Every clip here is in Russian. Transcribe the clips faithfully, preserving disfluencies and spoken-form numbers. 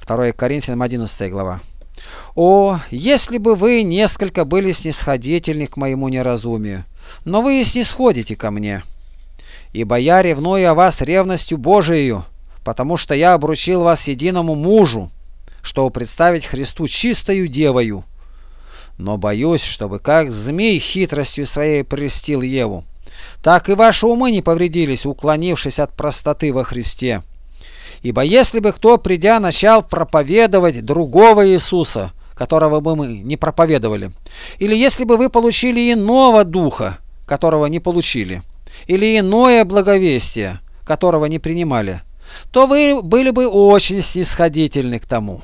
второе Коринфянам одиннадцатая глава. О, если бы вы несколько были снисходительны к моему неразумию, но вы и снисходите ко мне. Ибо я ревную о вас ревностью Божией, потому что я обручил вас единому мужу, чтобы представить Христу чистою девою. Но боюсь, чтобы как змей хитростью своей прельстил Еву, так и ваши умы не повредились, уклонившись от простоты во Христе. Ибо если бы кто, придя, начал проповедовать другого Иисуса, которого бы мы не проповедовали, или если бы вы получили иного духа, которого не получили, или иное благовестие, которого не принимали, то вы были бы очень снисходительны к тому.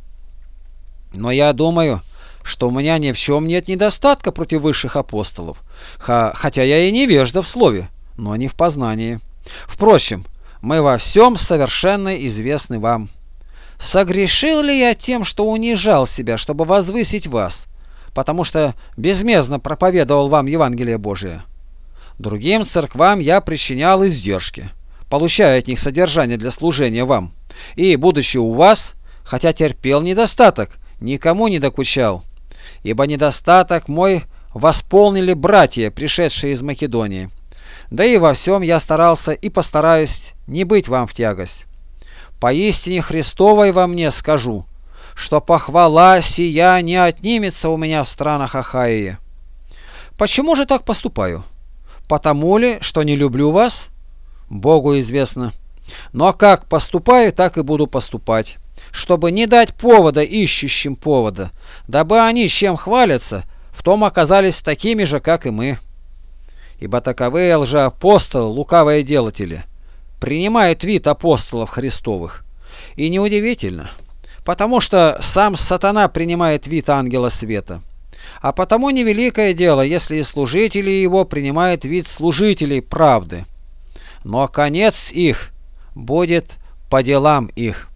Но я думаю, что у меня ни в чем нет недостатка против высших апостолов, хотя я и невежда в слове, но не в познании. Впрочем, мы во всем совершенно известны вам. Согрешил ли я тем, что унижал себя, чтобы возвысить вас, потому что безмездно проповедовал вам Евангелие Божие? Другим церквам я причинял издержки, получая от них содержание для служения вам, и, будучи у вас, хотя терпел недостаток, никому не докучал, ибо недостаток мой восполнили братья, пришедшие из Македонии. Да и во всем я старался и постараюсь не быть вам в тягость. Поистине Христовой во мне скажу, что похвала сия не отнимется у меня в странах Ахаии. Почему же так поступаю? Потому ли, что не люблю вас? Богу известно. Но как поступаю, так и буду поступать, чтобы не дать повода ищущим повода, дабы они, чем хвалятся, в том оказались такими же, как и мы. Ибо таковые лжеапостолы, лукавые делатели, принимают вид апостолов Христовых. И неудивительно, потому что сам сатана принимает вид ангела света. А потому невеликое дело, если и служители его принимают вид служителей правды. Но конец их будет по делам их.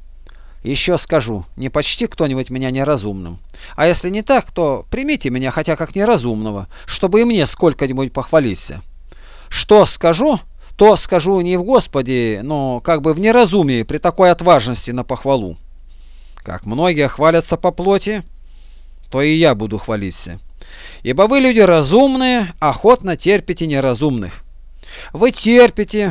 Еще скажу, не почти кто-нибудь меня неразумным. А если не так, то примите меня хотя как неразумного, чтобы и мне сколько-нибудь похвалиться. Что скажу, то скажу не в Господе, но как бы в неразумии при такой отважности на похвалу. Как многие хвалятся по плоти, то и я буду хвалиться. Ибо вы, люди разумные, охотно терпите неразумных. Вы терпите,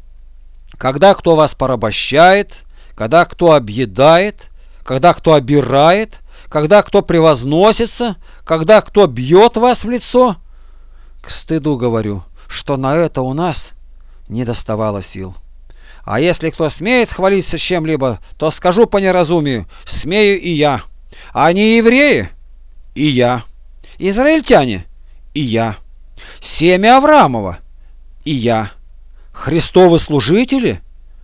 когда кто вас порабощает, когда кто объедает, когда кто обирает, когда кто превозносится, когда кто бьет вас в лицо. К стыду говорю, что на это у нас не доставало сил. А если кто смеет хвалиться чем-либо, то скажу по неразумию, смею и я. А они евреи? И я. Израильтяне? И я. Семя Авраамова? И я. Христовы служители?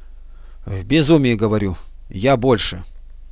В безумии говорю, я больше.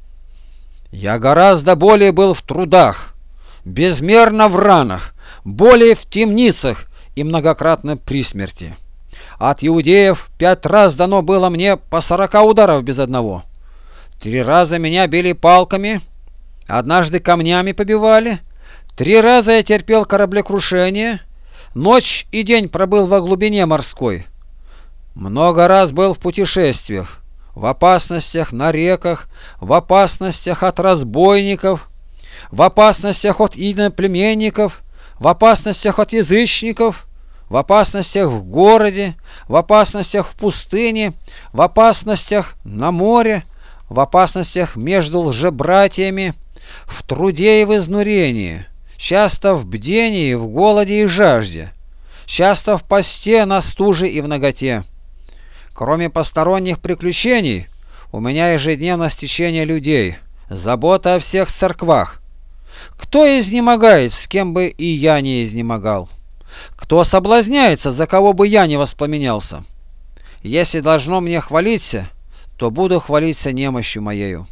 Я гораздо более был в трудах, безмерно в ранах, более в темницах и многократно при смерти. От иудеев пять раз дано было мне по сорока ударов без одного. Три раза меня били палками, однажды камнями побивали, три раза я терпел кораблекрушение, ночь и день пробыл во глубине морской. Много раз был в путешествиях, в опасностях на реках, в опасностях от разбойников, в опасностях от иноплеменников, в опасностях от язычников, в опасностях в городе, в опасностях в пустыне, в опасностях на море, в опасностях между лжебратьями, в труде и в изнурении, часто в бдении, в голоде и жажде, часто в посте, на стуже и в наготе. Кроме посторонних приключений, у меня ежедневно стечение людей, забота о всех церквах. Кто изнемогает, с кем бы и я не изнемогал? Кто соблазняется, за кого бы я не воспламенялся? Если должно мне хвалиться, то буду хвалиться немощью моею.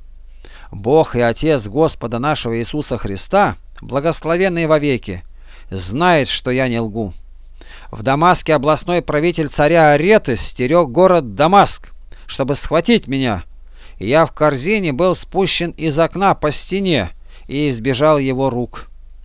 Бог и Отец Господа нашего Иисуса Христа, благословенный вовеки, знает, что я не лгу. В Дамаске областной правитель царя Ареты стерег город Дамаск, чтобы схватить меня, и я в корзине был спущен из окна по стене и избежал его рук.